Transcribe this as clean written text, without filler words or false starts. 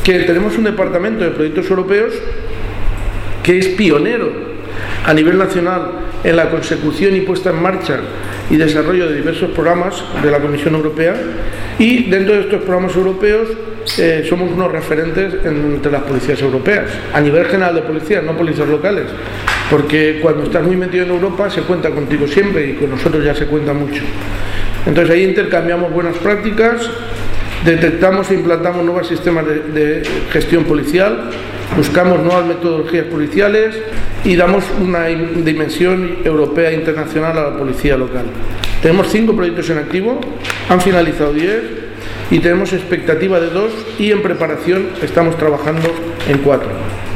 que tenemos un departamento de proyectos europeos que es pionero a nivel nacional en la consecución y puesta en marcha y desarrollo de diversos programas de la Comisión Europea, y dentro de estos programas europeos somos unos referentes entre las policías europeas, a nivel general de policías, no policías locales, porque cuando estás muy metido en Europa se cuenta contigo siempre y con nosotros ya se cuenta mucho. Entonces ahí intercambiamos buenas prácticas, detectamos e implantamos nuevos sistemas de gestión policial, buscamos nuevas metodologías policiales y damos una dimensión europea e internacional a la policía local. Tenemos 5 proyectos en activo, han finalizado 10 y tenemos expectativa de 2 y en preparación estamos trabajando en 4.